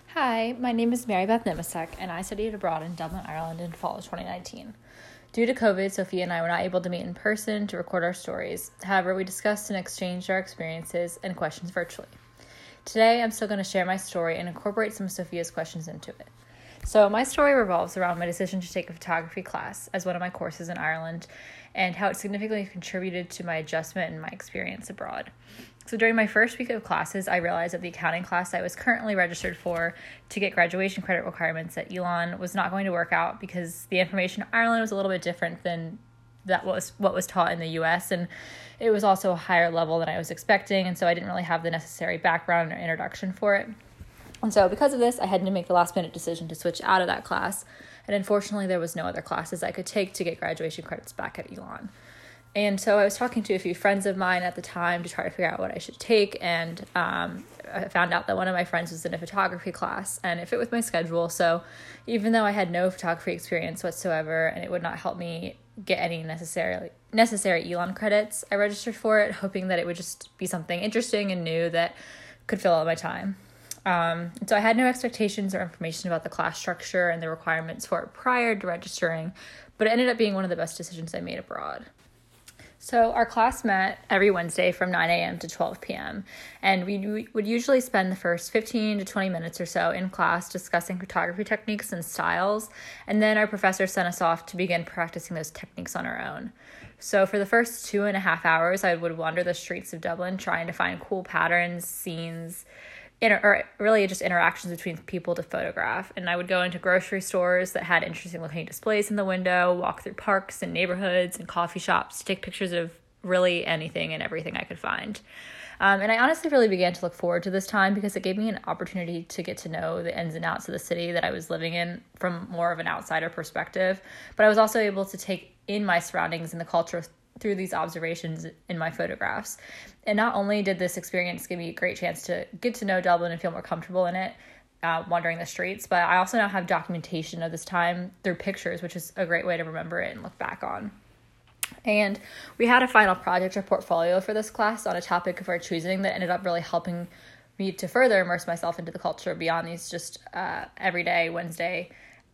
Hi, my name is Mary Beth Nimisek, and I studied abroad in Dublin, Ireland in fall of 2019. Due to COVID, Sophia and I were not able to meet in person to record our stories. However, we discussed and exchanged our experiences and questions virtually. Today, I'm still going to share my story and incorporate some of Sophia's questions into it. So my story revolves around my decision to take a photography class as one of my courses in Ireland and how it significantly contributed to my adjustment and my experience abroad. So during my first week of classes, I realized that the accounting class I was currently registered for to get graduation credit requirements at Elon was not going to work out because the information in Ireland was a little bit different than what was taught in the US, and it was also a higher level than I was expecting, and so I didn't really have the necessary background or introduction for it. And so because of this, I had to make the last minute decision to switch out of that class. And unfortunately, there was no other classes I could take to get graduation credits back at Elon. And so I was talking to a few friends of mine at the time to try to figure out what I should take. And I found out that one of my friends was in a photography class and it fit with my schedule. So even though I had no photography experience whatsoever and it would not help me get any necessary Elon credits, I registered for it, hoping that it would just be something interesting and new that could fill out my time. So I had no expectations or information about the class structure and the requirements for it prior to registering, but it ended up being one of the best decisions I made abroad. So our class met every Wednesday from 9 a.m. to 12 p.m. And we would usually spend the first 15 to 20 minutes or so in class discussing photography techniques and styles. And then our professor sent us off to begin practicing those techniques on our own. So for the first 2.5 hours, I would wander the streets of Dublin trying to find cool patterns, scenes, or really just interactions between people to photograph. And I would go into grocery stores that had interesting looking displays in the window, walk through parks and neighborhoods and coffee shops to take pictures of really anything and everything I could find. And I honestly really began to look forward to this time because it gave me an opportunity to get to know the ins and outs of the city that I was living in from more of an outsider perspective. But I was also able to take in my surroundings and the culture through these observations in my photographs. And not only did this experience give me a great chance to get to know Dublin and feel more comfortable in it, wandering the streets, but I also now have documentation of this time through pictures, which is a great way to remember it and look back on. And we had a final project or portfolio for this class on a topic of our choosing that ended up really helping me to further immerse myself into the culture beyond these just everyday Wednesday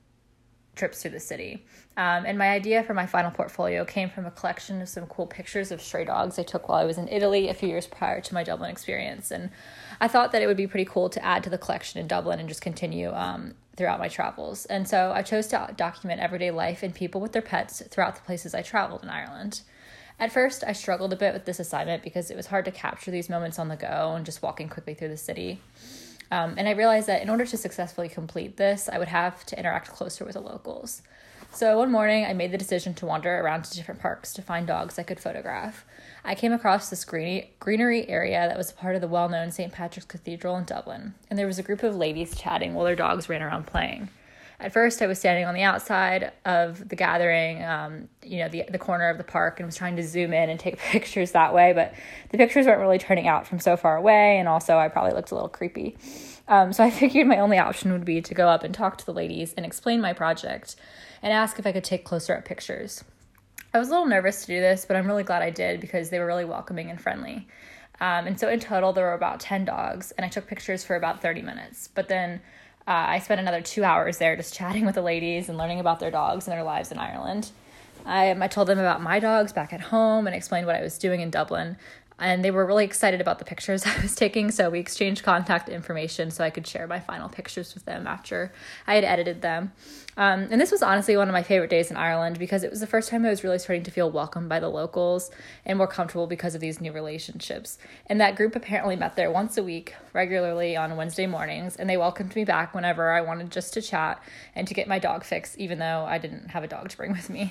trips through the city. And my idea for my final portfolio came from a collection of some cool pictures of stray dogs I took while I was in Italy a few years prior to my Dublin experience. And I thought that it would be pretty cool to add to the collection in Dublin and just continue throughout my travels. And so I chose to document everyday life and people with their pets throughout the places I traveled in Ireland. At first, I struggled a bit with this assignment because it was hard to capture these moments on the go and just walking quickly through the city. And I realized that in order to successfully complete this, I would have to interact closer with the locals. So one morning, I made the decision to wander around to different parks to find dogs I could photograph. I came across this greenery area that was a part of the well-known St. Patrick's Cathedral in Dublin, and there was a group of ladies chatting while their dogs ran around playing. At first, I was standing on the outside of the gathering, the corner of the park, and was trying to zoom in and take pictures that way, but the pictures weren't really turning out from so far away, and also I probably looked a little creepy. So I figured my only option would be to go up and talk to the ladies and explain my project and ask if I could take closer-up pictures. I was a little nervous to do this, but I'm really glad I did because they were really welcoming and friendly. And so in total, there were about 10 dogs, and I took pictures for about 30 minutes, but then I spent another 2 hours there just chatting with the ladies and learning about their dogs and their lives in Ireland. I told them about my dogs back at home and explained what I was doing in Dublin. And they were really excited about the pictures I was taking, so we exchanged contact information so I could share my final pictures with them after I had edited them. And this was honestly one of my favorite days in Ireland because it was the first time I was really starting to feel welcomed by the locals and more comfortable because of these new relationships. And that group apparently met there once a week, regularly on Wednesday mornings, and they welcomed me back whenever I wanted just to chat and to get my dog fix, even though I didn't have a dog to bring with me.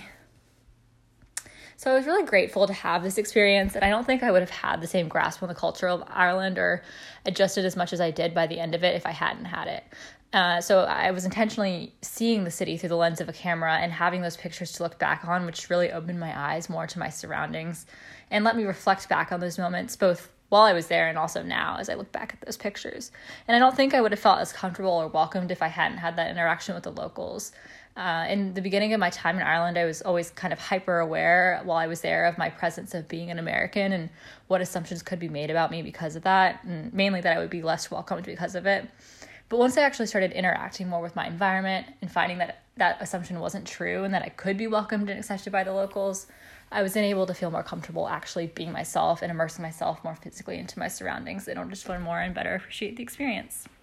So I was really grateful to have this experience, and I don't think I would have had the same grasp on the culture of Ireland or adjusted as much as I did by the end of it if I hadn't had it. So I was intentionally seeing the city through the lens of a camera and having those pictures to look back on, which really opened my eyes more to my surroundings and let me reflect back on those moments, both while I was there and also now as I look back at those pictures. And I don't think I would have felt as comfortable or welcomed if I hadn't had that interaction with the locals. In the beginning of my time in Ireland, I was always kind of hyper aware while I was there of my presence of being an American and what assumptions could be made about me because of that, and mainly that I would be less welcomed because of it. But once I actually started interacting more with my environment and finding that that assumption wasn't true and that I could be welcomed and accepted by the locals, I was then able to feel more comfortable actually being myself and immersing myself more physically into my surroundings in order to learn more and better appreciate the experience.